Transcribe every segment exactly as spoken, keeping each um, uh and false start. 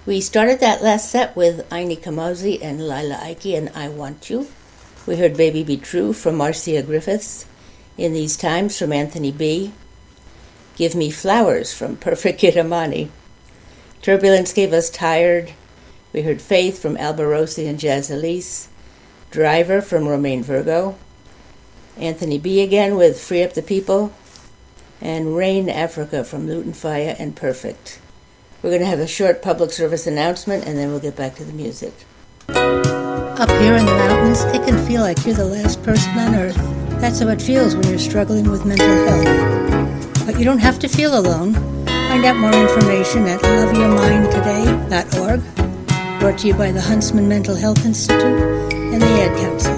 We started that last set with Aini Kamosi and Lila Ike and I Want You. We heard Baby Be True from Marcia Griffiths, In These Times from Anthony B., Give Me Flowers from Perfect Kid Amani. Turbulence gave us Tired. We heard Faith from Alba Rossi and Jazz Elise, Driver from Romaine Virgo, Anthony B. again with Free Up the People, and Rain Africa from Luton Fire and Perfect. We're going to have a short public service announcement, and then we'll get back to the music. Up here in the mountains, it can feel like you're the last person on earth. That's how it feels when you're struggling with mental health. But you don't have to feel alone. Find out more information at love your mind today dot org. Brought to you by the Huntsman Mental Health Institute and the Ad Council.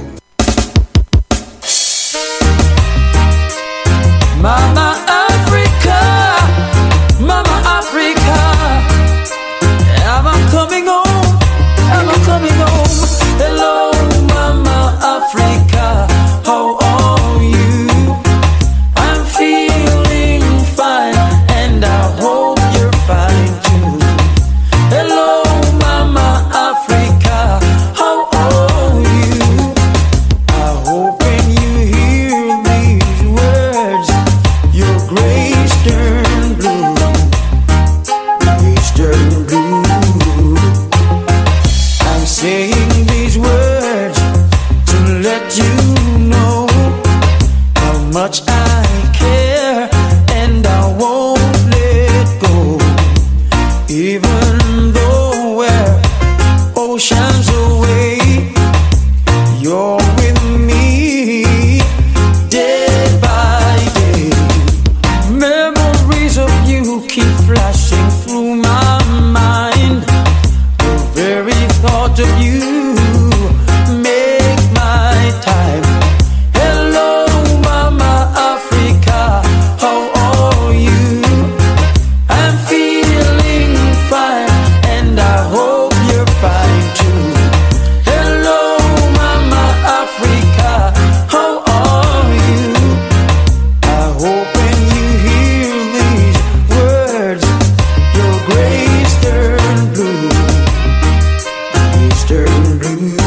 Mama Africa, Mama Africa, am I coming home? Am I coming home? Hello, Mama Africa, how are you? I'm feeling fine, and I hope you're fine too. Hello, Mama Africa, how are you? I hope when you hear these words, your grace turn blue, grace turn blue. I'm saying these words to let you know how much I care, and I won't let go, even though we're oceans away. You're with me day by day. Memories of you keep flashing through my mind. The very thought of you make my time. Hello, Mama Africa, how are you? I'm feeling fine, and I hope you're fine too. Hello, Mama Africa, how are you? I hope when you hear these words, your grace turn blue, grace turn blue.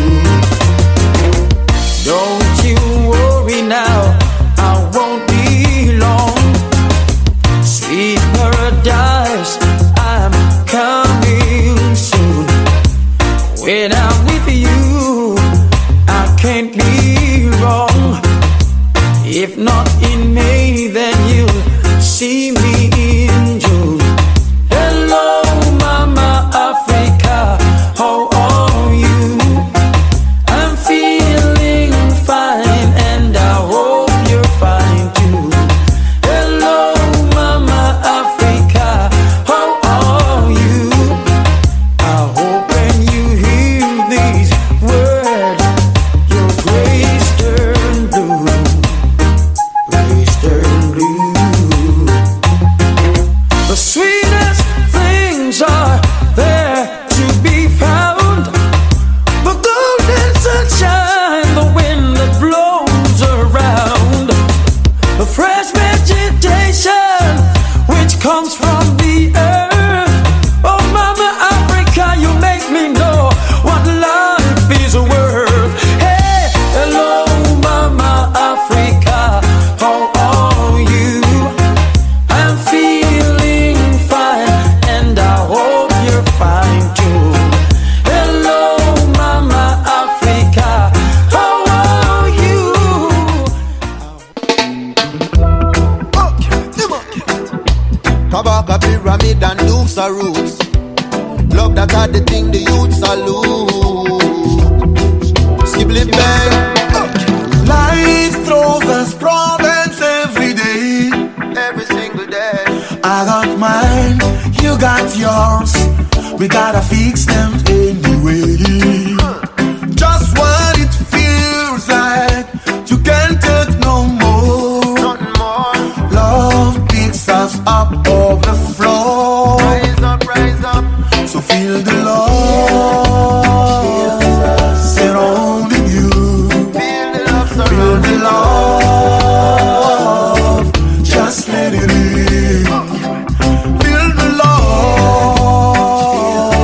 Don't you worry now, I won't be long. Sweet paradise, I'm coming soon. When I'm with you, I can't be wrong. If not in May, then you'll see me in June. Hello, Mama Africa, how are you? I'm feeling fine, and I hope you're fine too. Hello, Mama Africa, how are you? I hope when you hear these words, your grace turn blue, grace turn blue. The sweetest things are there to be found. The golden sunshine, the wind that blows around. The fresh vegetation which comes from the earth. Oh, Mama Africa, you make me know what life is worth. Hey, hello, Mama Africa, how are you? I'm feeling fine, and I hope you're fine too. Hello, Mama Africa, how are you? Kabaka pyramid and Dukes are roots. Love that are the thing the youth salute. Skibbly bang. Life throws us problems every day. Every single day. I got mine, you got yours. We gotta fix them anyway. Just what it feels like, you can't take no more. Nothing more. Love picks us up off the floor. Rise up, rise up. So feel the love. They're holding you. Feel the love, Feel surround the love. Just let it in. Feel the love.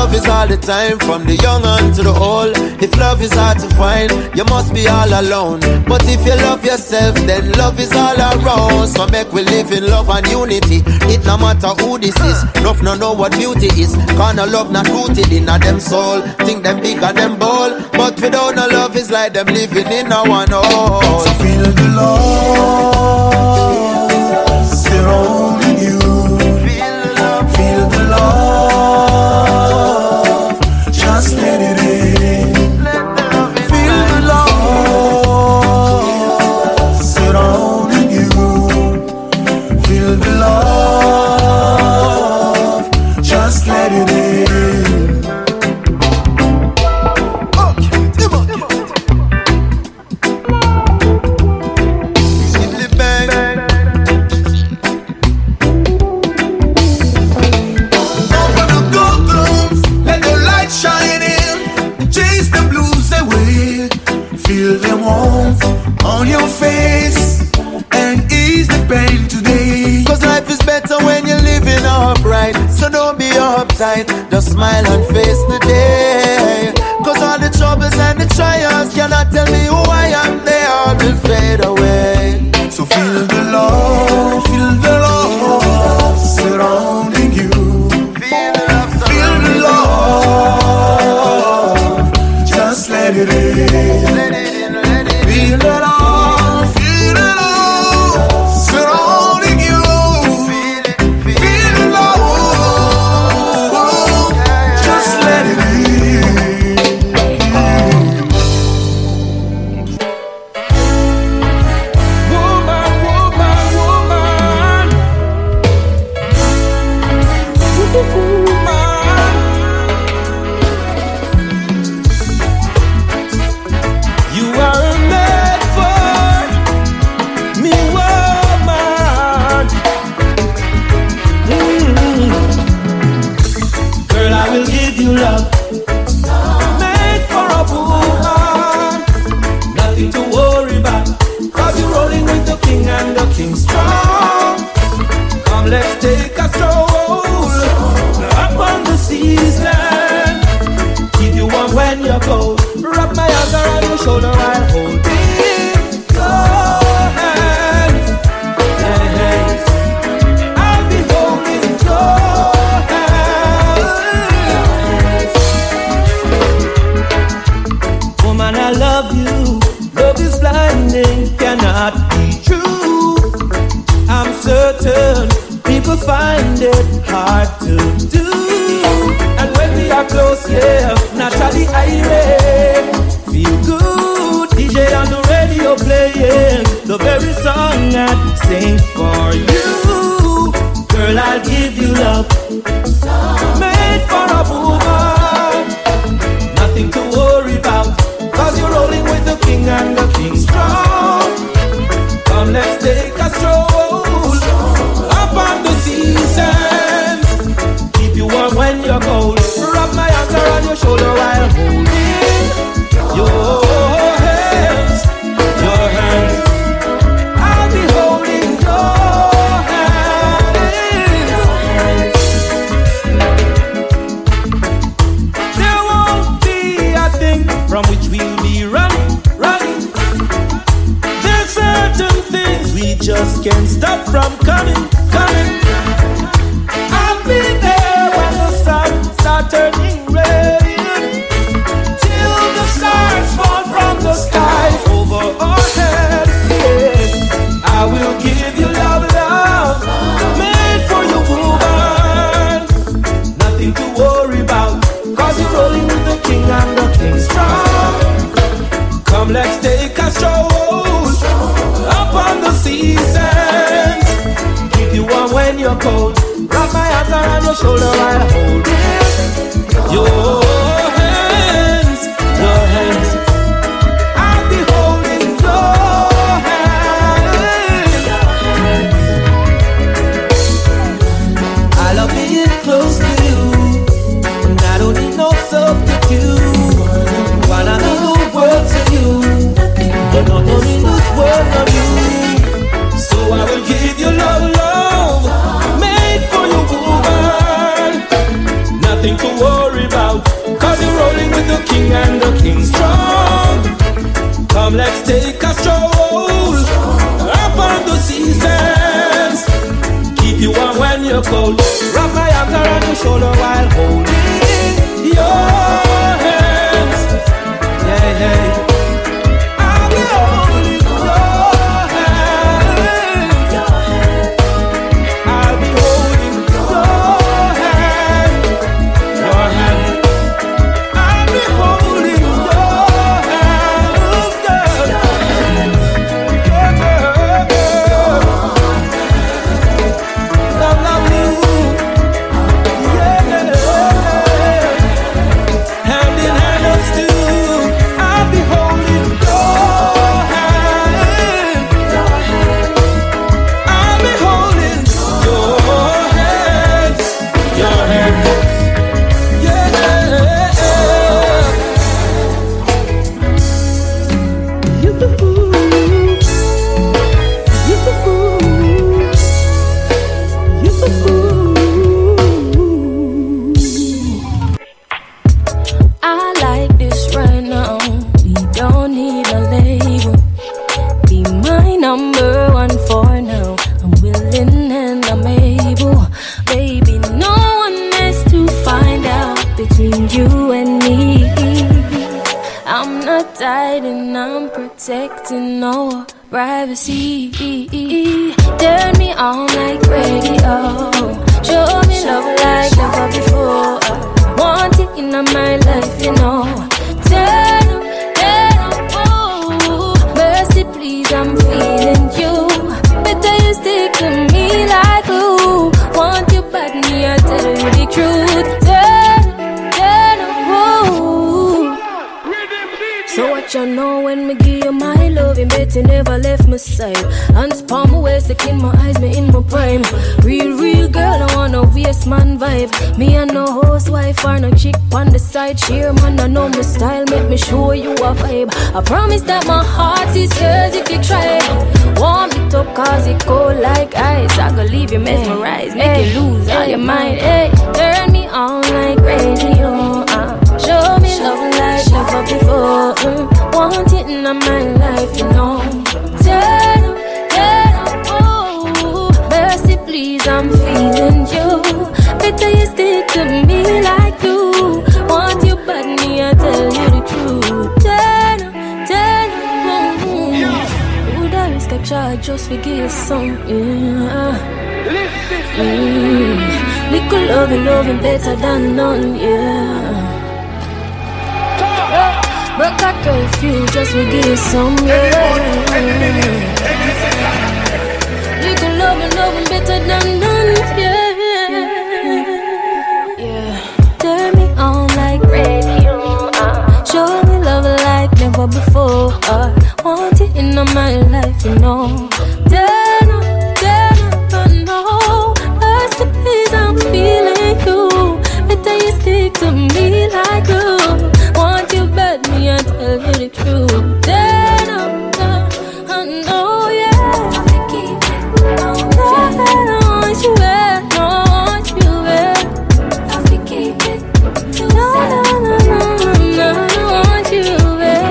love is all the time, from the young and to the old. If love is hard to find, you must be all alone. But if you love yourself, then love is all around. So make we live in love and unity. It no matter who this is, love no know what beauty is. Cause no love not rooted in a them soul. Think them big and them bold, but without no love it's like them living in a one hole. So feel the love surrounding you. Feel the love, feel the love. Just let it in. let the love in. Feel the love surrounding you. Feel the love. Just let it in. On your face and ease the pain today. Cause life is better when you're living upright. So don't be uptight, just smile and face the day. Cause all the troubles and the trials cannot tell me who I am, they all will fade away. So feel the love, feel the love surrounding you. Feel the love, Feel the love, just let it in. let it in, let it in. Feel the love. Nothing to worry about. let's take a stroll up on the seasons. Keep you warm when you're cold. Wrap my arms around your shoulder while holding your hands. Yeah, yeah. I'll be holding your hands. I'll be holding your hands. Your hands. I'll be holding your hands, girl. Yeah, girl, girl. Love, love you. Yeah. Hand in hand us two. I'll be holding your hand. I'll be holding your hand. Your hand. Yeah. I like this right now. We don't need a label. Be my number one for now. I'm willing and I'm able. Baby, no one has to find out between you and me. I'm not tied and I'm protecting no privacy. Turn me on like radio. Show me love like never before. Want it in my life, you know. Turn up, turn up, oh. Mercy, please, I'm feeling you. Better you stick to me like glue. Want you bad, me, I tell you the truth. Turn up, turn up, oh. So what you know when me give you my love, and bet you never left my side. Hands palm my waist, look in my eyes, me in my prime. Real, real girl, I wanna waste man vibe. Me and no housewife or no chick on the side. Cheer man, I know my style, make me show you a vibe. I promise that my heart is yours if you try. Warm it up cause it cold like ice. I gonna leave you mesmerized, make hey, you lose all your mind. Hey, turn me on like radio. Uh, show me love like never before. Mm, want it in my life, you know. Turn up, turn up, oh. Mercy, please, I'm feeling you. Better you stick to me like you. Want you bad, me, I tell you the truth. Turn up, turn up, oh. Would I risk a charge just to give some, yeah. Mm. We could love and love and better than none, yeah. Broke a curfew just to give some, yeah. We could love and love and better than none, yeah. Yeah. Turn me on like radio. Uh. Show me love like never before. Uh. Want it in my life, you know. Turn up, turn up, I know. Mercy, please, I'm feeling you. Better you stick to me like glue. Want you bad, me, I tell you the truth. Turn up, turn, I know, yeah. I keep it on, I want you there, I want you there. I keep it to no, no, no, no, no, I want you there.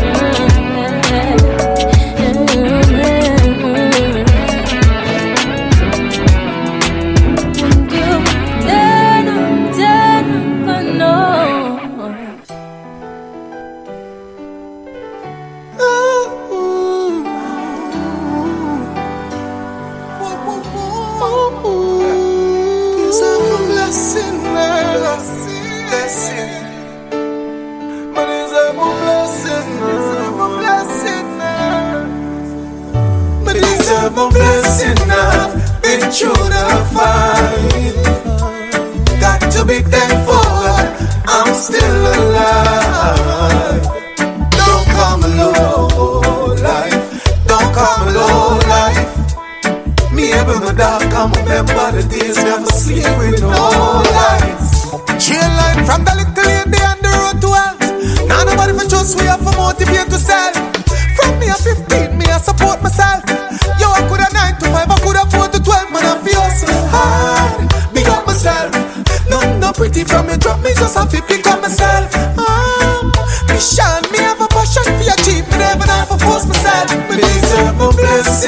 My blessing now, been through the fight. Got to be thankful, I'm still alive. Don't come alone, life. Don't come alone, life. Me ever in the dark, I remember the days never sleep with no lights. Chain line from the little lady on the road to health. Now nobody for trust, we have to motivate to sell. From me at fifteen, me I support myself. Yo, I could have nine to five, I could have four to twelve. Man, I feel so hard, big up myself. Nothing no pretty from me, drop me just have to pick up myself. um, Me shine, me have a passion for your cheap. Me never have a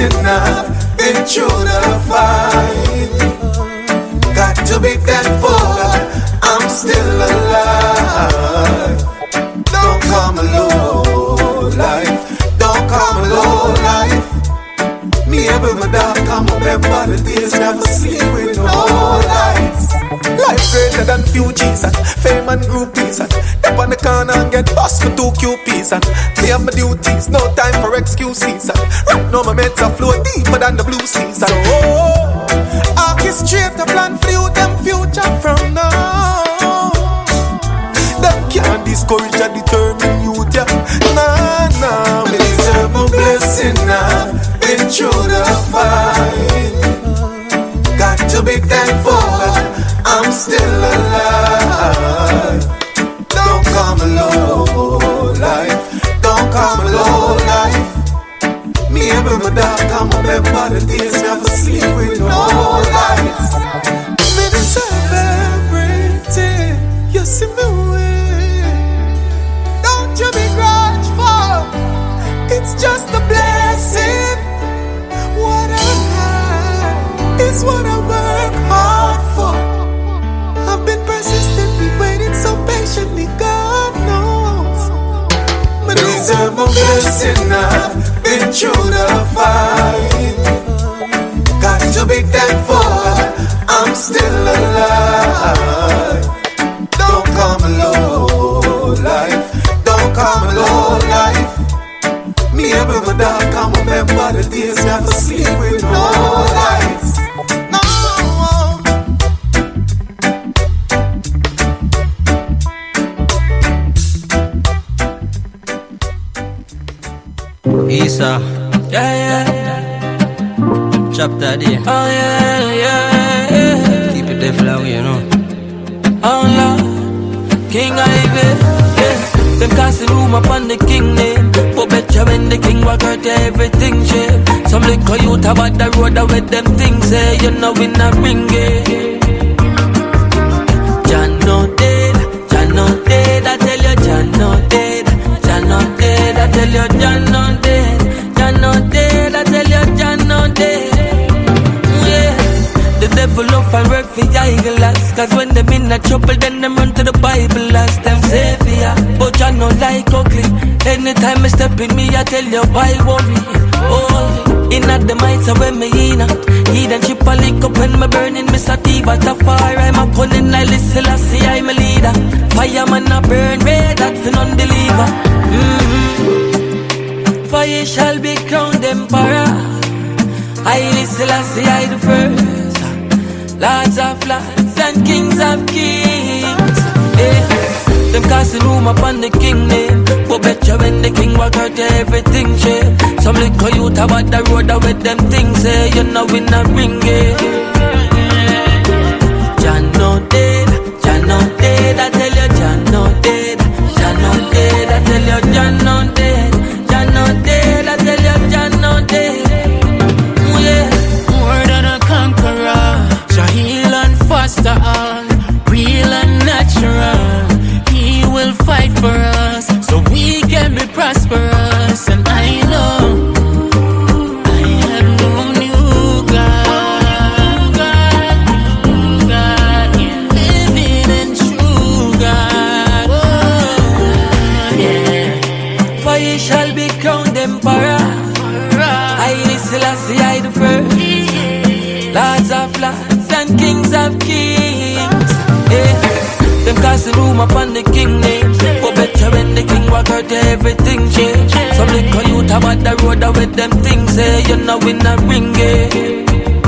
blessing. I've been through the fight. Got to be thankful I'm still alive. Don't come alone, life. Don't come alone, life. Me and my dog come remember the days never sleep with no lights. Life greater than few G's and fame and groupies and step on the corner and get bust for two Q Ps and play my duties, no time for excuses and right now my meds are flow deeper than the blue seas and oh, orchestrate a plan for you, them future from now. Them can't discourage and determine you, yeah. Nah, nah, me deserve my blessing now. Been through the fight. Got to be thankful I'm still alive. Don't come alone, life. Don't come alone, life. Me and my dog come remember the days never sleep with no lights. Me deserve everything you see me with. Don't you be grudgeful. It's just a blessing. What I have is what I work hard for. I've been persistently waiting so patiently, God knows. But these are my blessings. I've been through the fight. Got to be thankful I'm still alive. Don't come alone, life. Don't come alone, life. Me and my dog come remember the days never sleep with no lights. No. Isa, yeah, yeah, yeah. Chapter D. Oh yeah, yeah, yeah. Keep it there for long, you know. Oh Lord, King Ivy, yeah. Them casting room upon the king name. But better when the king walk out everything shape. Some little youth about the road with them things say you know in a ring game. John no dead, John no dead. I tell you John no dead, John no dead. I tell you John no dead, John no dead. I tell you John no dead. Yeah, the devil off and work for your glass. Cause when them in a trouble then them run to the Bible as them savior. But John no like ugly. Anytime I step in me, I tell you why worry. Oh, in at the mites of when me in a he then chip a lick up when me burning me sativa. Tafari, I'm a pulling, I listen, I see I'm a leader. Fireman a burn red, that's an unbeliever. Mm-hmm. Fire shall be crowned emperor. I listen, I see I the first. Lords of lords and kings of kings. Yeah. Them casting room upon the king name. But better when the king walk out everything shape. Some little youth about the road with them things say you know in a ring game. John no dead, John no dead. I tell you John no dead, John no dead. I tell you John no dead, John no dead. I tell you John no dead. Yeah, more than a conqueror. Shall heal and foster all, real and natural. Will fight for us so we can be prosperous. And I know I have known you, God, God, God, yeah. Living in true God. Oh, yeah. For ye shall be crowned emperor. I still I see I the first. Lords of lords and kings of kings. Yeah. Them casting room upon the king name. But better when the king walk out everything change. Some little youth about the road with them things say you know in a ring game.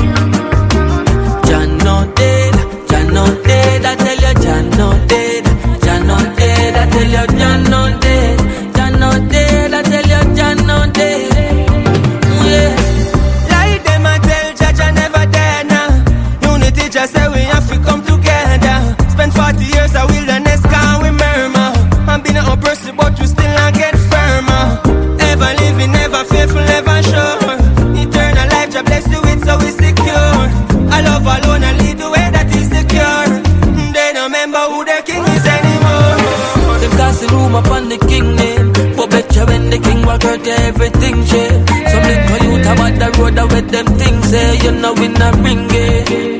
John no dead, John no dead. I tell you John no dead, John no dead. I tell you John no dead, John no dead. I tell you John no dead. Yeah. Like them I tell Judge I never dead now. Unity just say we have to come together. Spend forty years a wilderness, can't we murmur? I'm been an oppressive, but you still not get firmer. Ever living, never faithful, never sure. Eternal life, just bless you with so we secure. I love alone and lead the way that is secure. They don't remember who their king is anymore. Them casting room upon the king name. But better when the king walk out everything shape. Some little youth about the road matter what them things say, you know we not bring it.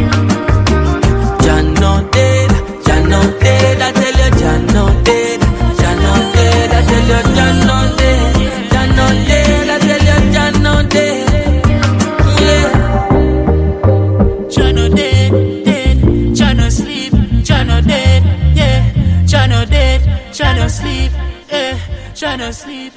Jah no dead, Jah no dead, I tell you Jah no dead, Jah no dead, I tell you Jah no dead, Jah no dead, I tell you Jah no dead. Yeah. Jah no dead, dead, Jah no sleep, Jah no dead, yeah, Jah no dead, Jah no sleep, yeah, Jah no sleep.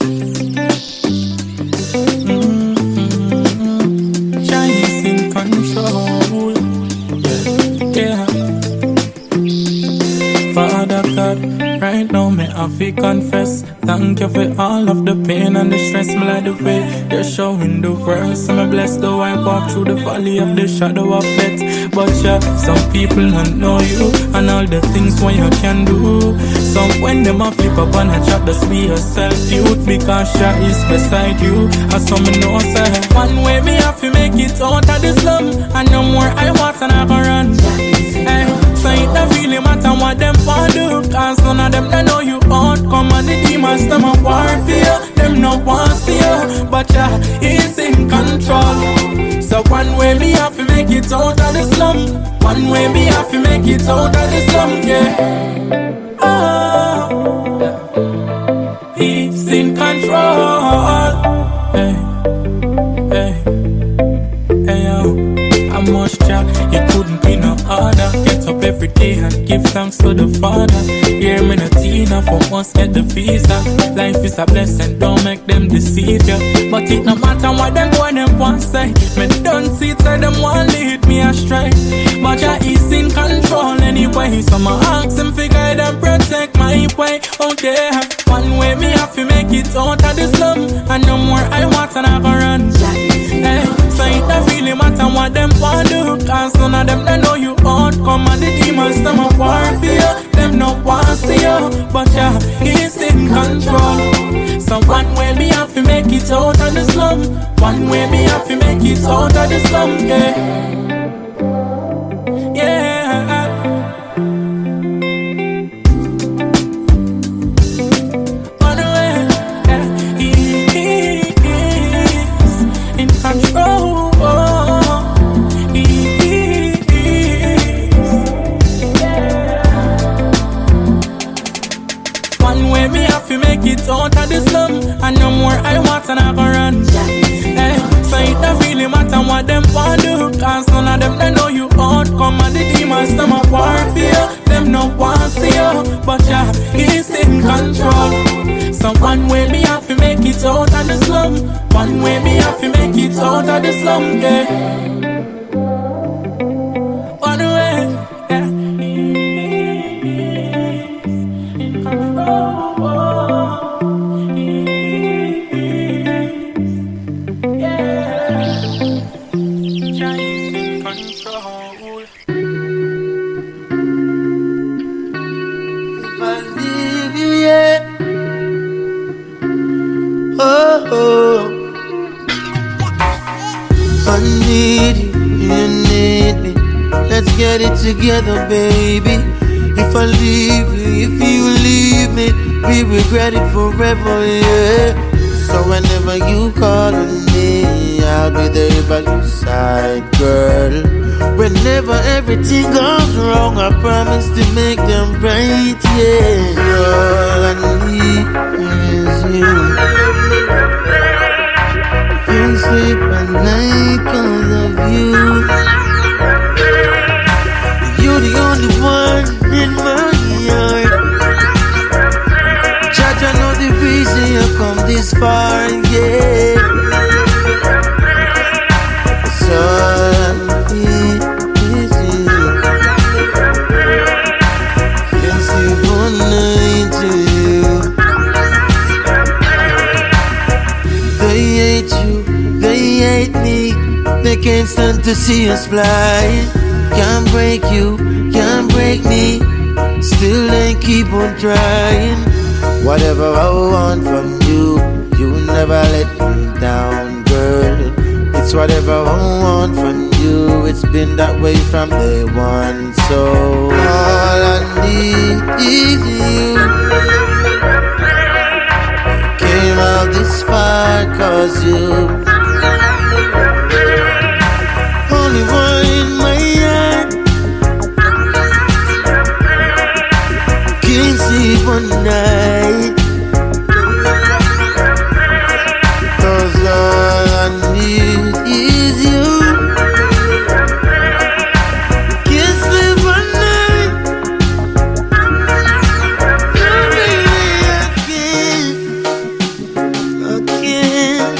Right now, me have to confess. Thank you for all of the pain and the stress. Me like the way you're showing the world. So me blessed though I walk through the valley of the shadow of death. But yeah, some people don't know you and all the things what you can do. So when them a flip up and a chat, just be yourself, youth, because Jah is beside you. As some me know say, one way me have to make it out of the slum, and no more I want and I go run. Hey. So it don't really matter what them want do, cause none of them they know you out. Come on the demons, them a war for you. Them no want see you, but Jah is in control. So one way me have to make it out of the slum, one way me have to make it out of the slum, yeah. Oh, He's in control. Hey, hey, hey yo, how much Jah, it couldn't be no harder. Get up every day and give thanks to the Father. Hear me no Tina for once get the visa. Life is a blessing, don't make them deceive you. But it no matter what them boy them want say. Me don't see it, say them want lead me astray. But Jah is in control anyway. So my ask him fi guide and protect my way. Okay, one way me have to make it out of the slum, and no more I want and I go run. Hey, so it don't really matter what them want do, cause none of them they know you out. Come on the demons, them a war for you. Them no want see you, but yeah, he's in control. So one way me have to make it out of the slum, one way me have to make it out of the slum, yeah. Yeah. One way, yeah, he is in control. Make it out of the slum, and no more I want and I go run. Hey, so it don't really matter what them want do, cause none of them they know you out. Come on the demons, them a war for you. Them no want see you, but yeah, he's in control. So one way me have to make it out of the slum, one way me have to make it out of the slum, yeah. One way, yeah. In control. I need you, you need me. Let's get it together, baby. If I leave you, if you leave me, we regret it forever, yeah. So whenever you call on me, I'll be there by your side, girl. Whenever everything goes wrong, I promise to make them right, yeah. All I need is you. Can't sleep at night cause of you. You're the only one in my heart. Judge, I know the reason you come this far, yeah. It's all I need is you. Can't sleep one night to you. They hate you, they hate me. They can't stand to see us fly. Can't break you, can't break me. Still they keep on trying. Whatever I want from you, you never let me down, girl. It's whatever I want from you. It's been that way from day one. So all I need is you. Came out this far cause you sleep one night, 'cause all I need is you. Can't sleep one night, no baby, I can't, I can't,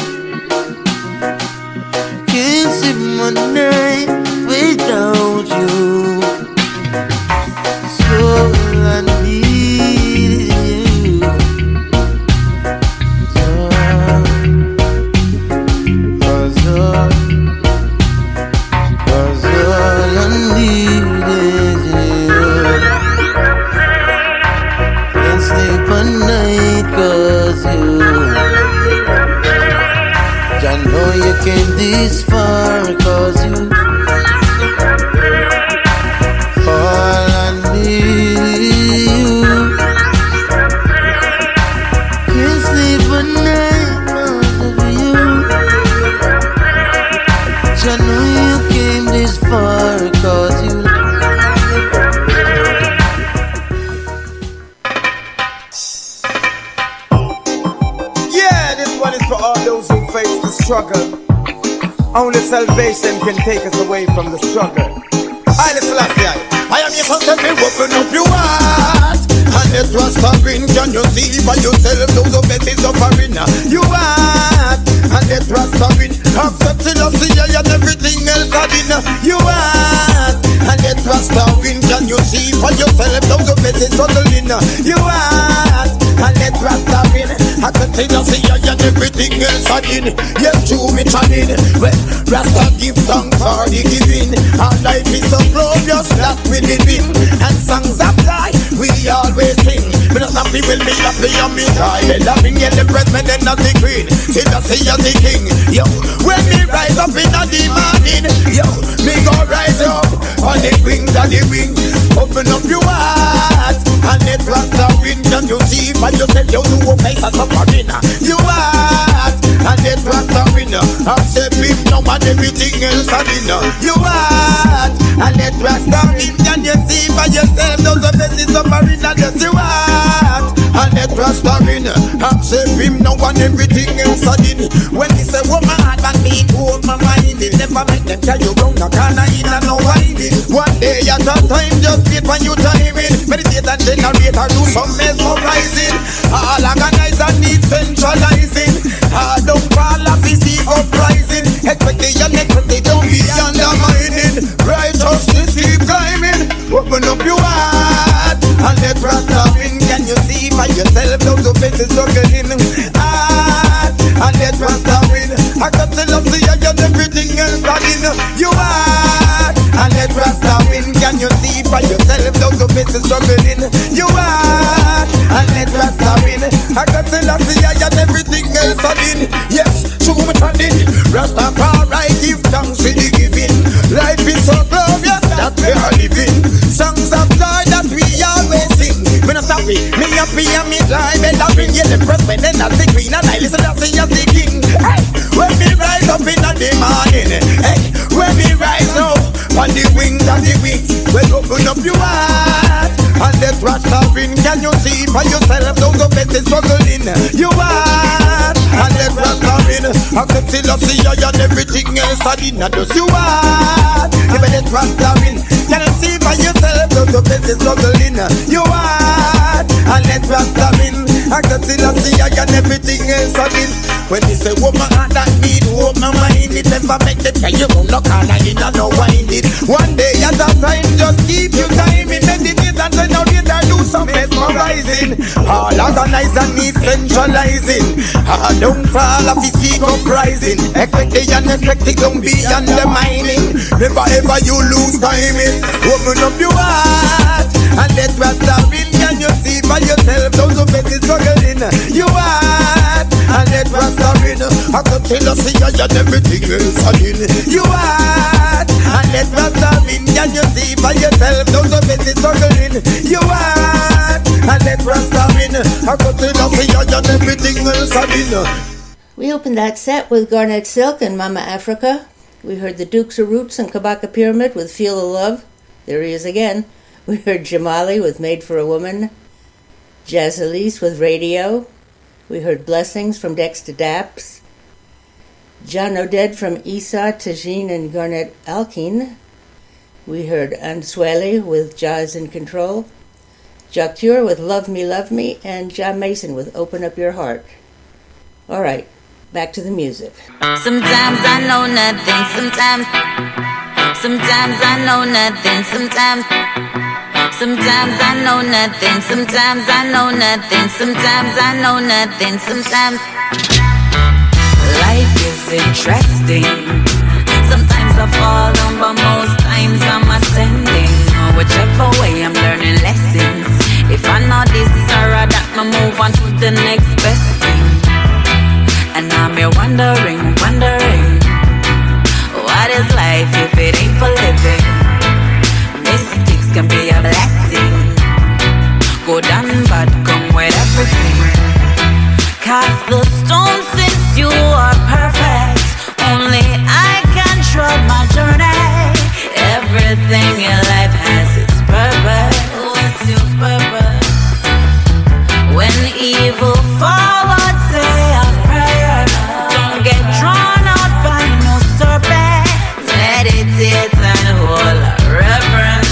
can't sleep one night without you. So all I need is you. So, 'cause all, 'cause all I need is you. Can't sleep one night 'cause you. I know you came this far 'cause you. All I need is you. Can't sleep one night 'cause of you. I know you came this far 'cause you. Yeah, this one is for all those who face the struggle. Only salvation can take us away from the struggle. I the Selassie, I am your son, tell me, open up your heart. And let Rastarin, can you see by yourself those of it is suffering? You are, and let Rastarin, accept Selassie and everything else I did. You are, and let Rastarin, can you see by yourself those of it is struggling? You are, and let Rastarin, accept Selassie and everything else I did. Yes, true, me trying. Well, Rasta give thanks for the giving. Our life is so glorious that we live in. And songs of life we always sing. But not happy will be happy and me die. The loving and the bread men and not the queen. Still I see as the king. Yo, when me rise up in the morning, yo, me go rise up on the wings of the wing. Open up your heart and let Rasta win. Can you see by yourself you do face as a marina? You are and let Rasta win. Accept him now and everything else I did. You are and let Rasta win. Can you see by yourself those of faces of marina? Yes, you are and let Rasta win. Accept him now and everything else I did. When he say woman and me hold my mind, it never make them tell you wrong. No can I in and no wind it. One day at a time, just wait when you time it. Meditate and generate and do some mesmerizing. All organize and need centralizing. I don't fall off the sea uprising. Expect the unexpected, don't be undermining. Righteousness keep climbing. Open up your heart and let Rasta win. Can you see by yourself those who face the struggling? Heart and let Rasta win. I got the love see and everything else in. You are and let Rasta win. Can you see by yourself those who face the struggling? You are and let Rasta win. I got the love see and everything else in. Yes, true me trading. Rastafari give thanks for the giving. Life is so glorious that we are living. Songs of joy that we always sing. We not stop it. Me happy and me die. Better bring you the president and the queen. And I listen to see as the king. Hey, when me rise up in the morning. Hey, when me rise up on the wings of the wings. Well, open up your heart and let Rasta win. Can you see for yourself those who face struggling? You are and let Rasta win. Accept Selassie and everything else I did not do. You are even let Rasta win. Can you see for yourself those who face struggling? You are and let Rasta win. Accept Selassie and everything else I did. When they say woman that need woman mind, it never make them tell you no can I in and no wind it. One day at a time, just keep your time in meditate and then out there do some mesmerizing. All organize and need centralizing. Ah, don't fall off the seat uprising. Expect the unexpected, don't be undermining. Never ever you lose timing. Open up your heart and let Rasta win. Can you see by yourself those who face the struggling? You are and let Rasta win. I could tell us see and everything else again. You are and let Rasta win. Can you see by yourself those who face the struggling? You are and let Rasta win. I could tell us see and everything else again. We opened that set with Garnet Silk and Mama Africa. We heard the Dukes of Roots and Kabaka Pyramid with Feel the Love. There he is again. We heard Jamali with Made for a Woman. Jazz Elise with Radio. We heard Blessings from Dexter Daps. John O'Dead from Esau, Tajin, and Garnet Alkine. We heard Ansueli with Jaws in Control. Jacure with Love Me, Love Me, and John Mason with Open Up Your Heart. All right, back to the music. Sometimes I know nothing, sometimes, sometimes I know nothing, sometimes, sometimes I know nothing, sometimes I know nothing, sometimes I know nothing, sometimes. Life is interesting. Sometimes I fall down, but most times I'm ascending. Whichever way I'm learning lessons. If I know this or that, I move on to the next best thing. And I'm here wondering, wondering, what is life if it ain't for living? Mistakes can be a blessing. Good and bad come with everything. Cast the stone since you are perfect. Only I can trod my journey. Everything in life has its purpose. What's your purpose? When evil forward, say a prayer. Don't get drawn out by no serpent. Meditate and hold a reverence.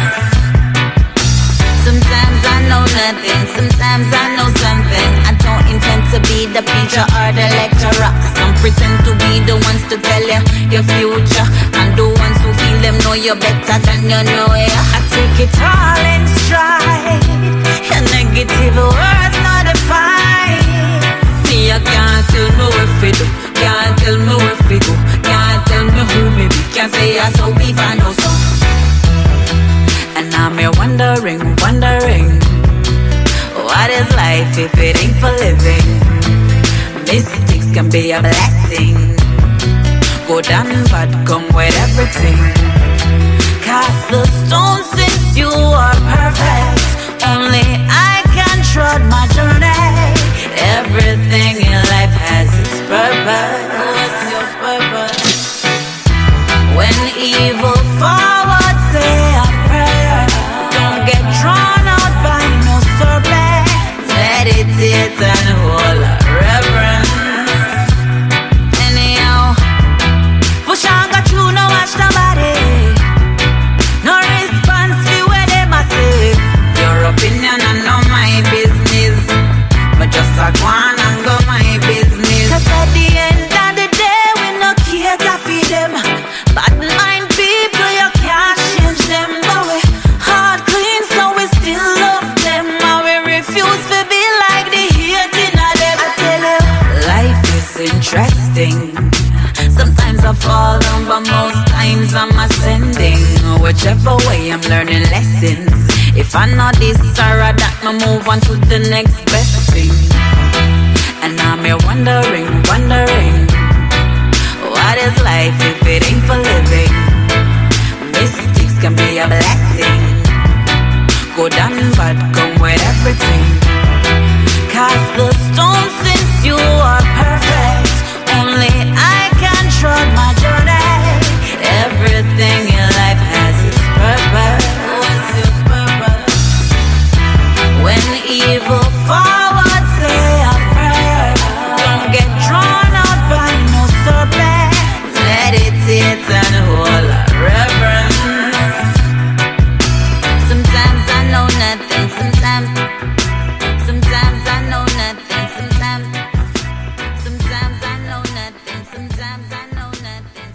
Sometimes I know nothing, sometimes I know something. I don't intend to be the preacher or the lecturer. Some pretend to be the ones to tell you your future, and the ones who feel them know you better than you know you. I take it all in stride. Your negative words not define me. You can't tell me where we do, can't tell me where we go, can't tell me who me be, can't say I so if I know so. And I'm here wondering, wondering, what is life if it ain't for living? Mistakes can be a blessing. Good and bad come with everything. Cast the stone since you are perfect. Only I can trod my journey. Everything in life has its purpose. What's your purpose? When evil forward, say a prayer. Don't get drawn out by no serpent. Meditate and hold a reverence. Anyhow, push on, got you, no watch nobody. No response to where they must say. Your opinion and not my business. But just a go on and go my business. Cause at the end of the day, we no care to feed them. Bad mind people, you can't change them. But we heart clean, so we still love them. And we refuse to be like the hating of them. I tell you, life is interesting. Sometimes I fall down, but most times I'm ascending. Whichever way I'm learning lessons. If I know this or that, I move on to the next best thing. And I'm here wondering, wondering, what is life if it ain't for living? Mistakes can be a blessing. Good and bad come with everything. Cast the stone since you are perfect. Only I can trod my journey. Everything in life has its purpose. What's your purpose? When evil forward, say a prayer. Don't get drawn out by no serpent. Meditate and hold a reverence. Sometimes I know nothing, sometimes, sometimes I know nothing, sometimes, sometimes I know nothing, sometimes I know nothing,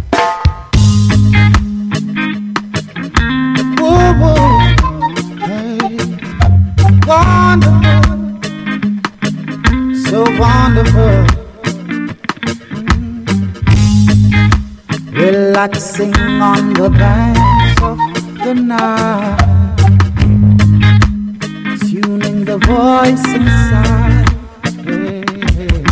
sometimes. Whoa, whoa, hey, wonderful, so wonderful, relaxing on the banks of the night. Tuning the voice inside, hey, hey.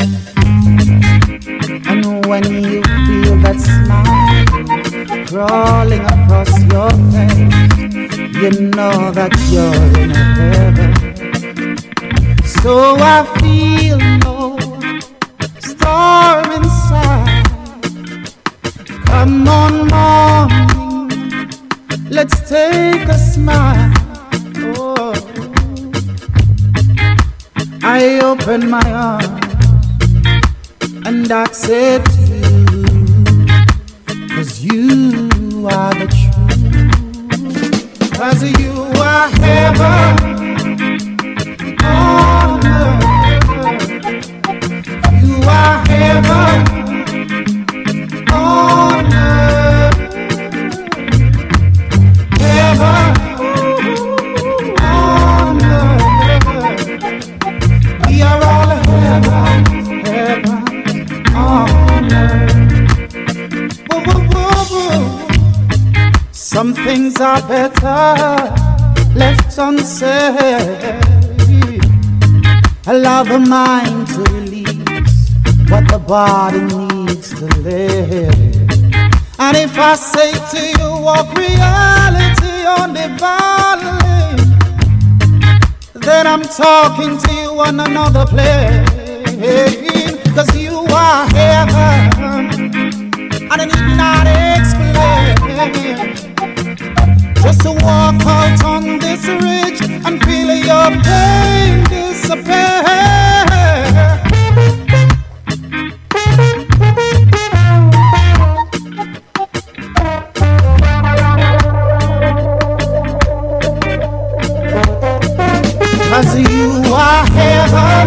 And when you feel that smile crawling across your face, you know that you're in heaven. So I feel no storm inside. Come on, morning, let's take a smile. Oh, I open my arms and accept you, 'cause you are the truth, 'cause you are heaven on earth. You are heaven on earth. Heaven on earth. We are all heaven, heaven on earth. Woo, woo, woo, woo. Some things are better left unsaid. Allow the mind to release what the body needs to live. And if I say to you, walk reality on the valley, then I'm talking to you on another plane. 'Cause you are heaven, and I need not explain. Just to walk out on this ridge and feel your pain disappear. Cause you are heaven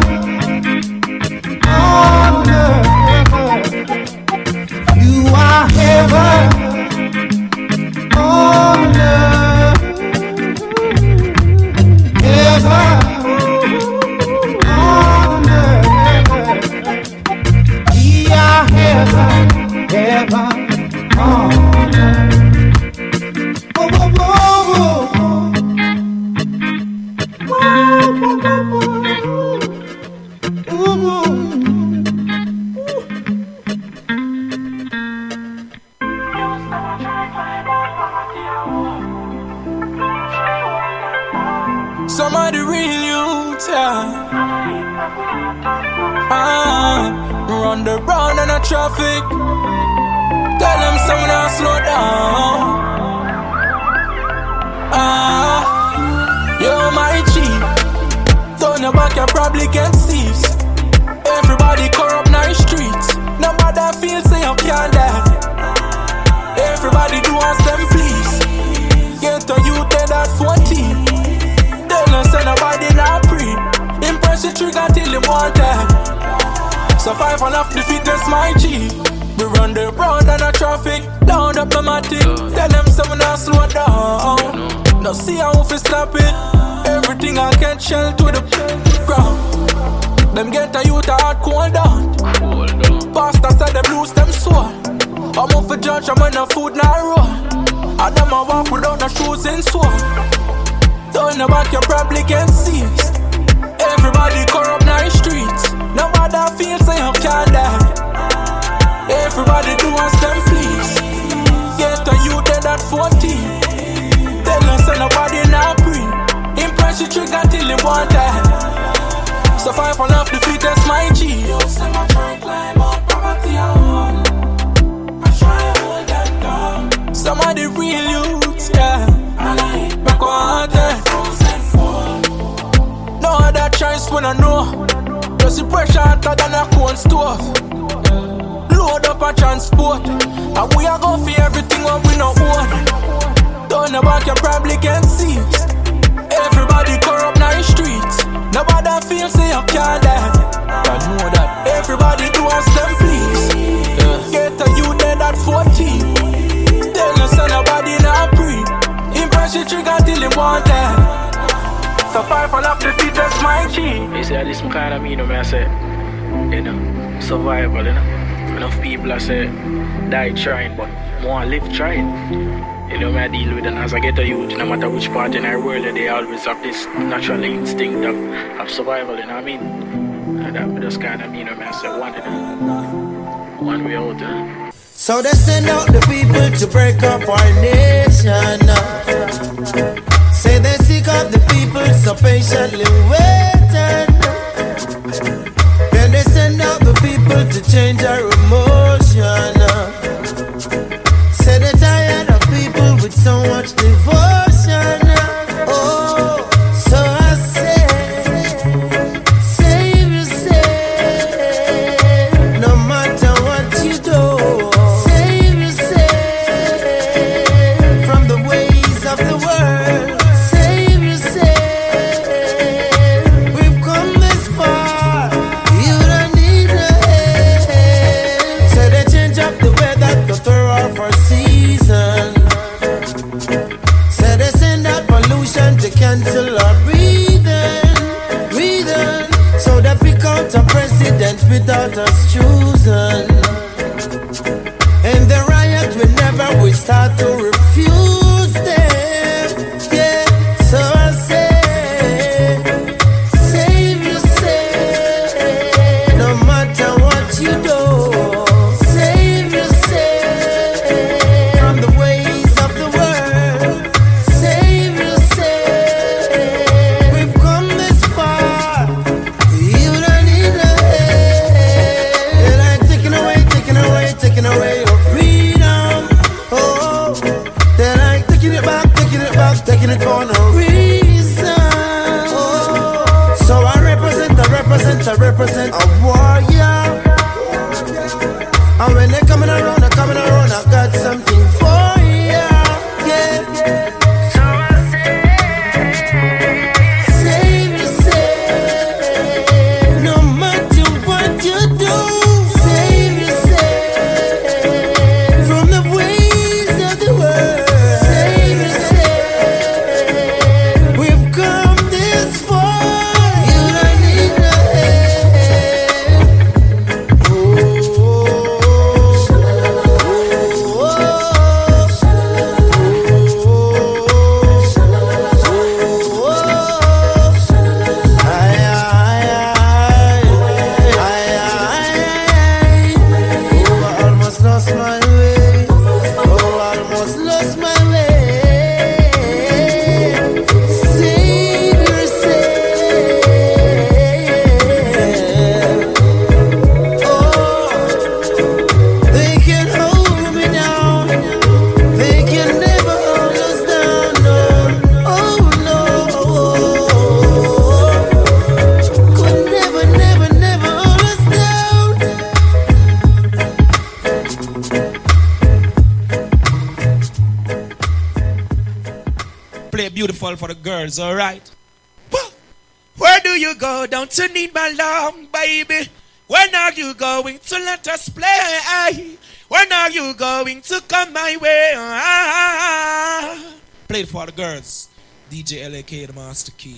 on earth. You are heaven on earth. Heaven on earth. We are heaven, heaven on earth. Oh, oh, oh, oh. Some of the real youth, yeah. Ah, run the round in the traffic. Tell them someone to slow down. Ah, you're my chief. Turn your back, you probably can't cease. Everybody corrupt in the streets. Nobody feels say you can't die. Everybody do as them please. Get to you dead at fourteen. Tell us say nobody not pre. Impress the trigger till you want that. Survive and off defeat, that's my G. We run the road and the traffic. Down up the matic. Tell them someone to slow down. Now see how we stop it. Everything I can shell to the ground. Them get a youth a hard cool down. Pastor said them lose them soul. I'm off for judge, I'm on the food now roll. I them a walk without no shoes in sword. Turn the back, you probably can't see it. Everybody corrupt in the streets. Nobody feels say you can't die. Everybody do as them please. Get a youth dead at fourteen. Tell us say nobody not breathe. Impress the trigger till you want that. Survive on off the feet, that's my G. You say I try climb out poverty alone. I try hold them down. Some of the real youths, yeah. And I hit back on that. No other choice when I know. Just the pressure hotter than a cold stove. Load up a transport. And we are going for everything what we not own. Turn the back, you probably can't see it. Everybody corrupt in the streets. Nobody feels say you can't die. I know that. Everybody do as them please. Yeah. Get a you dead at fourteen. Tell us say nobody not breathe. Impress the trigger till you want that. Survive and off the feet, that's my G. You see, this kind of me, you know, I say, you know, survival, you know. Enough people I say, die trying, but more live trying. You know, I deal with it as I get a youth, no matter which part in our world, they always have this natural instinct of, of survival, you know what I mean? And that just kind of me, you know, I say, one, you know, one way out, you know. So they send out the people to break up our nation. Say they seek out the people so patiently waiting. Then they send out the people to change our emotion. Say they're tired of people with so much devotion. Oh, so I say, say without us choosing. And the riot will never will start to refuse them. Yeah, so I say, save yourself, no matter what you do. Save yourself from the ways of the world. Save yourself. We've come this far. You don't need no help. They're like taking away, taking away, taking away your freedom. Oh, they're like taking it back, taking it back, taking it for no reason. Oh, so I represent, I represent, I represent a warrior. And when they're coming around, they're coming around, I got something for ya. Yeah. So I say, save yourself, no matter what you do. Save yourself from the ways of the world. Save yourself. We've come this far. You don't need no help. They can hold me down. They can never hold us down. No, oh no. Could never, never, never hold us down. Play beautiful for the girls, alright? Where do you go? Don't you need my love, baby? When are you going to let us play? When are you going to come my way? Ah. Play it for the girls. D J L A K, the master key.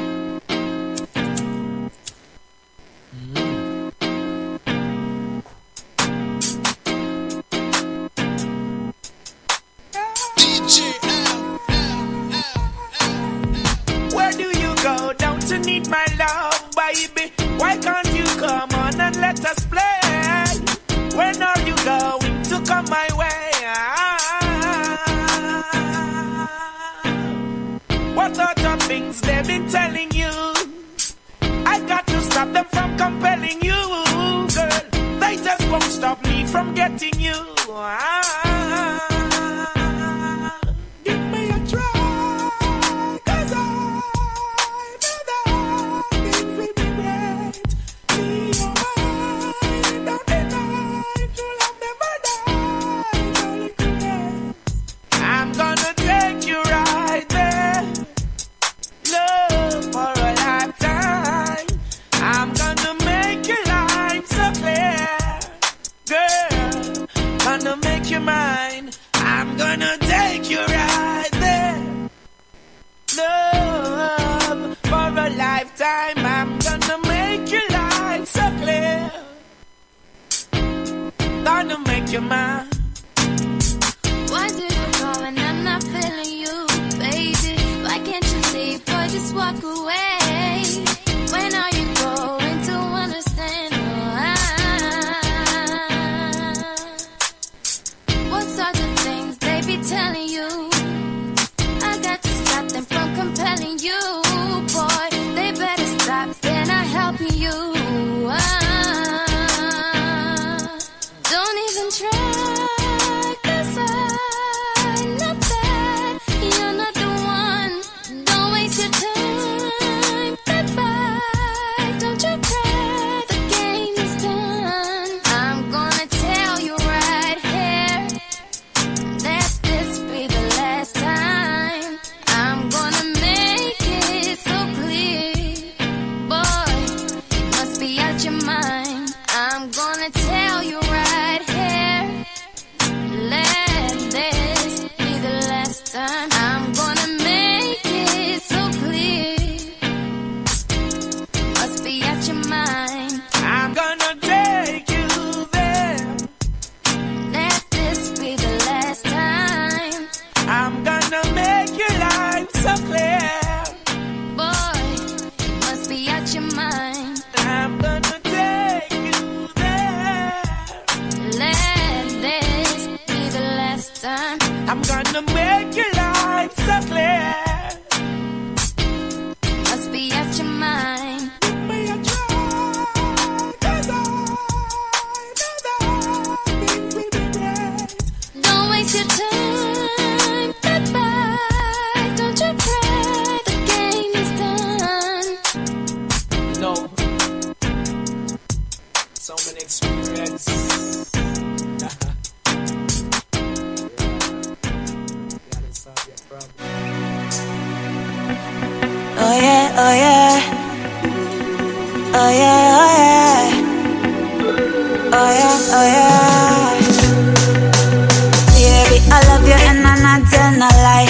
Where do you go? Don't you need my love, baby? Why can't you come on and let us play? When are you going to come my way? What other things they've been telling you? I got to stop them from compelling you, girl. They just won't stop me from getting you. Give me a try, 'cause I know that things will be great. Me or mine, don't deny, true love never dies, only creates. I'm gonna take you right there, love for a lifetime. I'm gonna make your life so clear, girl. Gonna make you mine. I'm gonna take you right there, love for a lifetime. I'm gonna make your life so clear. Gonna make you mine. Why do you go and I'm not feeling you, baby? Why can't you leave or just walk away? When are you going to understand? Oh, I, what sorts of things they be telling you? I got to stop them from compelling you, boy. They better stop, they're not helping you. Ah, don't even try, 'cause I know that you're not the one. Don't waste your time. out your mind. I'm gonna take you there. Let this be the last time. I'm gonna make your life so clear. Must be out your mind. Don't waste your time. Goodbye. Don't you cry. The game is done. No. So many experiences. Oh yeah, oh yeah. Oh yeah, oh yeah. Oh yeah, oh yeah. Baby, I love you and I'm not telling a lie.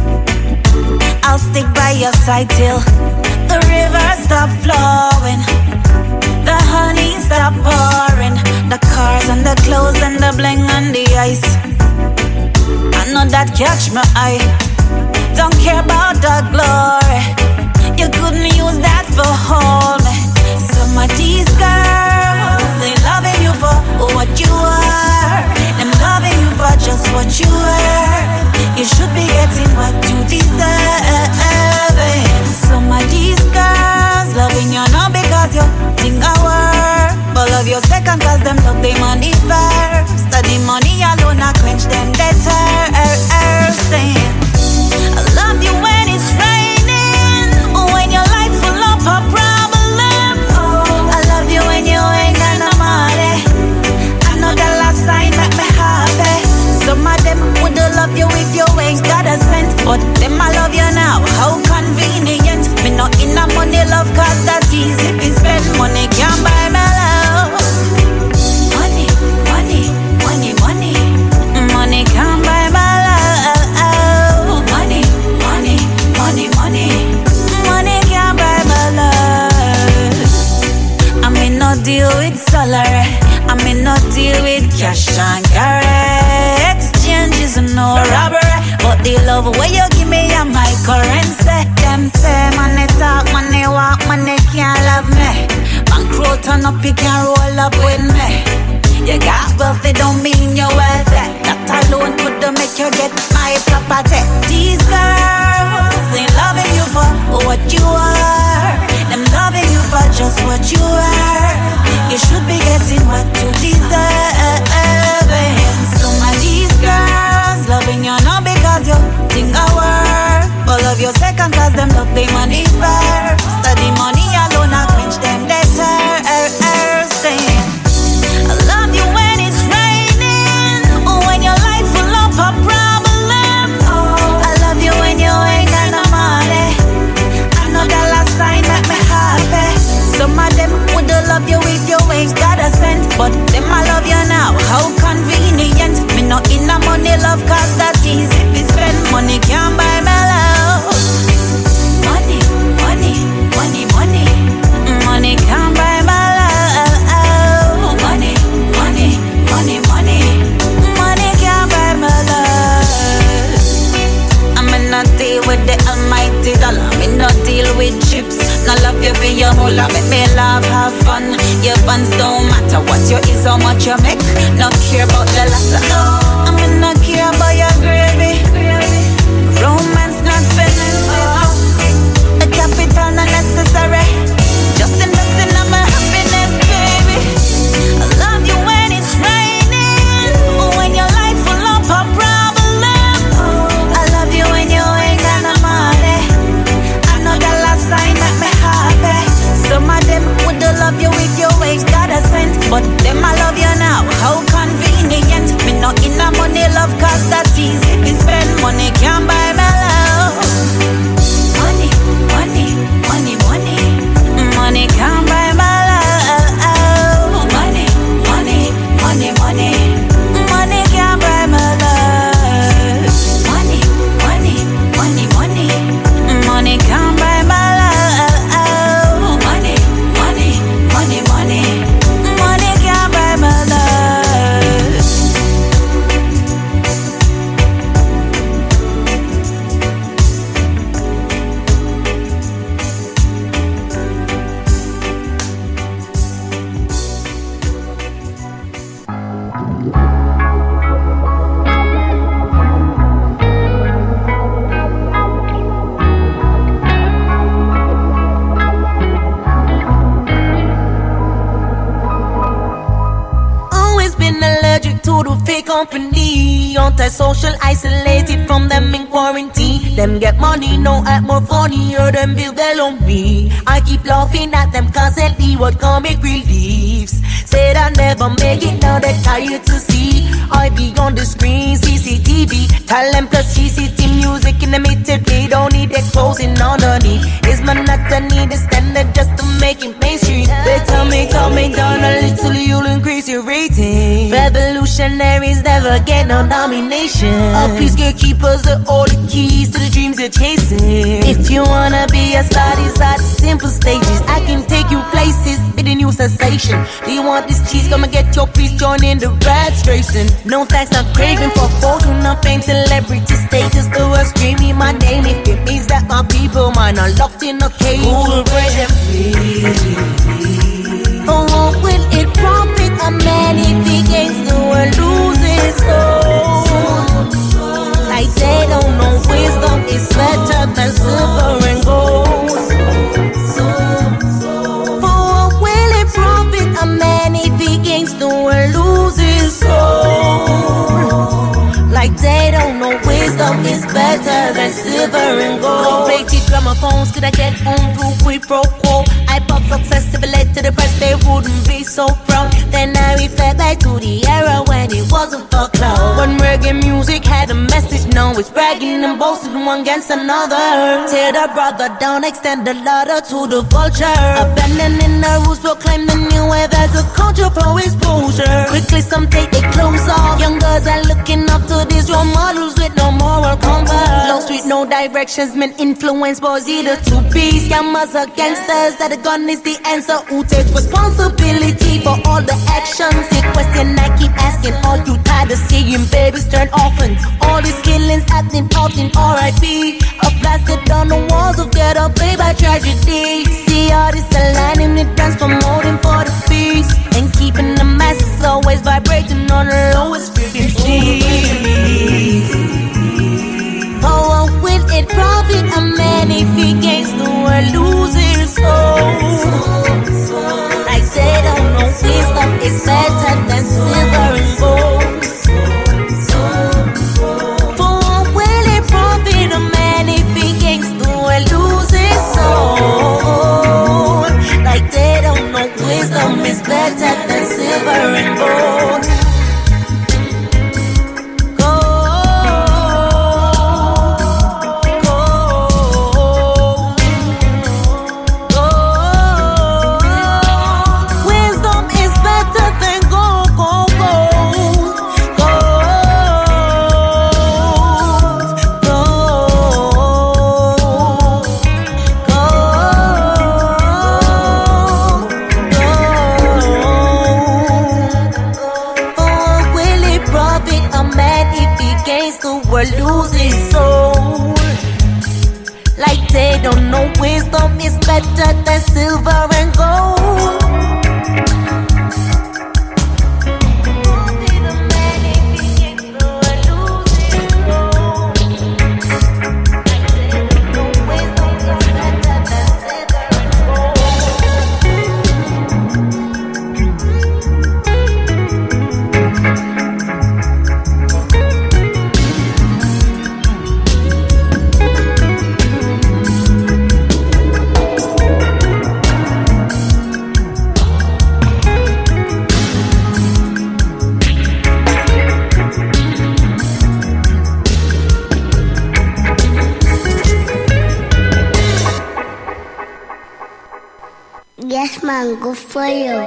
I'll stick by your side till the river stop flowing, the honey stop pouring, the cars and the clothes and the bling and the ice. I know that catch my eye. Don't care about the glory. You couldn't use that for hold me. Some of these girls, they loving you for what you are. Them loving you for just what you are. You should be getting what you deserve. Some of these girls loving you not because you think I work, but love you second cause them love the money first. So the money alone I quench them that's her thing. I love you when it's raining, when your life full of a problem. I love you when you ain't got no money. I know that last sign make me happy. Some of them would love you if you ain't got a cent, but them I love you now, how convenient. Me not in a money love cause that's easy. If you spend money can't buy me love. Money, money, money, money. Money can't buy my love. Money, money, money, money. Money can't buy my love. I may not deal with salary, I may not deal with cash and carry. Exchange is no robbery, but the love where you give me are my currency. Them say money talk, money walk, money can't love me. Bankroll turn up, you can't roll up with me. You got wealth, it don't mean you're wealthy. That alone could make you get my property. These girls ain't loving you for what you are. Them loving you for just what you are. You should be getting what you deserve. Some of these girls loving you not because you think I work, but love you second cause them love the money first. So the money alone I quench them that's her thing. I love you when it's raining, when your life full of a problem. I love you when you ain't got no money. I know that last sign make me happy. Some of them would love you if you ain't got a cent, but them I love you now, how convenient. Me not in a money love cause that's easy. If you spend money can't buy my love. Money, money, money, money. Money can't buy my love. Money, money, money, money. Money can't buy my love. I'm in a deal with the almighty dollar. I'm in a deal with chips. No love you for your moolah. Make me laugh, have fun. Your funds don't matter what you is, how much you make. Not care about the latter. I'm in a care about your gravy. Romance not fantasy. The capital not necessary. Just investing in my happiness, baby. I love you when it's raining, when your life full of a problem. I love you when you ain't got no money. I know that last sign make me happy. Some of them would love you if you ain't got a cent, but them I love you now, how convenient. Me not in a money love cause that's easy. If you spend money can't buy my love. Money, money, money, money. Money can't buy my love. Money, money, money, money. Money can't buy my love. Money, money, money, money. Money can't buy my love. Money, money, money, money. Money can't allergic to the fake company. Antisocial, isolated from them in quarantine. Them get money, no act more funnier than Bill Bell on me. I keep laughing at them constantly, what comic reliefs. Said I never make it, now they're tired to see. I be on the screen, C C T V. Talent plus G C T music in the mid-tip. They don't need exposing underneath. Is my not the need a standard just to make it mainstream. Better make up, make down a little, you'll increase your rating. Revolutionaries never get no nomination. Up these gatekeepers are all the keys to the dreams they're chasing. If you wanna be a star, these are the simple stages. I can take you places with a new sensation. Do you want this cheese? Come and get your piece, join in the rats racing. No thanks, not craving for fortune, not fame, celebrity status. The world screaming my name if it means that my people mine are locked in a cage. Who will break them free? For what will it profit a man if he gains the world loses soul? Like they don't know wisdom is better than silver and gold. For what will it profit a man if he gains the world loses soul? Like they don't know wisdom is better than silver and gold. Completed gramophones, could I get on through quid pro quo? I pop success if it led to the press, they wouldn't be so proud. Then I refer back to the era when it wasn't for cloud. When reggae music had a message, now it's bragging and boasting one against another. Tear the brother down, extend the ladder to the vulture. Abandoning the rules, proclaim the new wave as a culture for exposure. Quickly some take their clothes off. Young girls are looking up to these role models with no moral compass. Lost with no directions, men influence boys either to be scammers or gangsters. That the gun is the answer. Who takes responsibility for all the actions? The question I keep asking, all you tired of seeing babies turn orphans? All these killings happening out in R I P. A plastered on the walls of ghetto, play by tragedy. See all this aligning, it dance promoting for the peace and keeping the masses always vibrating on the lowest frequency. For what will it profit a man if he gains the world loses soul? Like they don't know wisdom is better than silver and gold. For what will it profit a man if he gains the world loses soul? Like they don't know wisdom is better than silver and gold. Losing soul. Like they don't know wisdom is better than silver and gold. Yes, man, good for you.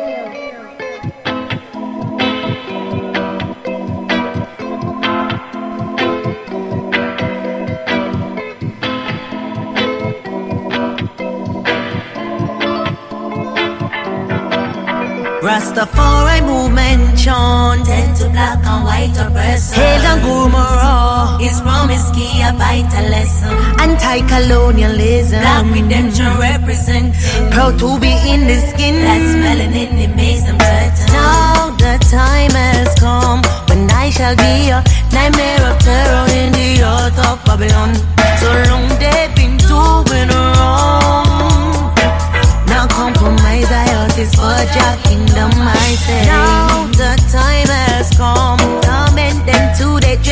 Rastafari movement chant, dead to black and white oppressor. Hail and Gomorrah, his promise key a vital lesson. Anti-colonialism, black redemption representing. Proud to be in the skin, that's melanin, it makes them certain. Now the time has come when I shall be a nightmare of terror in the earth of Babylon. So long they've been doing wrong. Now compromise, I heard this for your kingdom, I say. Now the time has come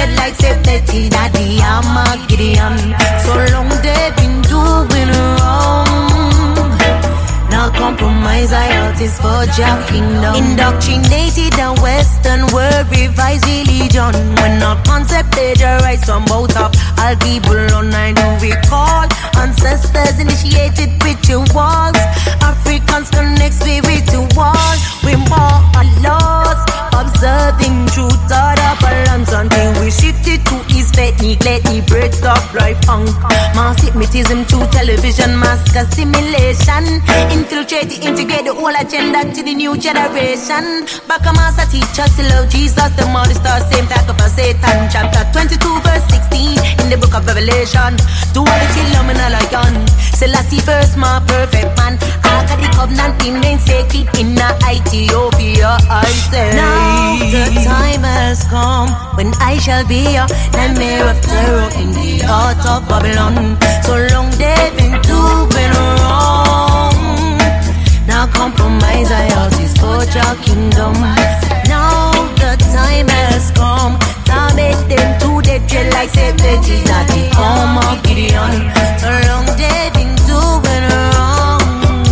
dread like Sepeti, that the Armageddon. So long they've been doing wrong. Now compromise loyalties for your kingdom. Indoctrinated the Western world, revise religion. When our concept plagiarized from both of all people on, I do recall ancestors initiated rituals. Africans connect spiritual. We more are lost, observing truth or the balance until we shifted to his fate, neglect, the bread of life funk. Mass hypnotism through television, mask assimilation. Infiltrate, integrate the whole agenda to the new generation. Back a master teacher, to love Jesus, the mother star, same type of a Satan. Chapter twenty-two, verse sixteen, in the book of Revelation. Duality, luminal lion. Selassie first, my perfect man. I got the covenant, remain sacred in Ethiopia, I say. Now the time has come when I shall be a nightmare of terror in the heart of Babylon. So long they've been doing wrong. Now compromise I house is for your kingdom. Now the time has come to make them to the jail like Sepeti, not the arm of Gideon. So long they've been doing wrong.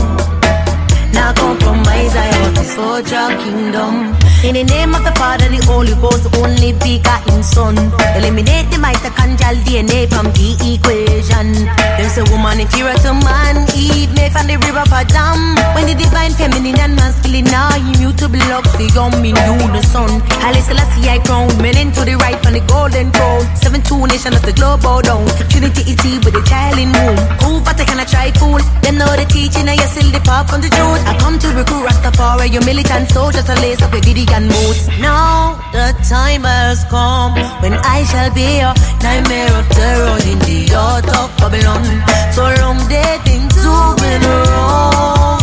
Now compromise I house is for your kingdom. In the name of the Father, the Holy Ghost, only begotten Son. Eliminate the mitochondrial D N A from the equation. There's a woman inferior to man, Eve made from the river of Adam. When the divine feminine and masculine are immutable oxygen in unison. Haile Selassie I crown men into the right from the golden throne. Seven two nation of the globe bow down. Trinity is he with a child in womb. Who but I cannot try fool. Them know the teaching and you still depart from the truth. I come to recruit Rastafari, you militant soldiers to lace up your Diddy and moods. Now the time has come when I shall be a nightmare of terror in the heart of Babylon. So long they've been doing wrong.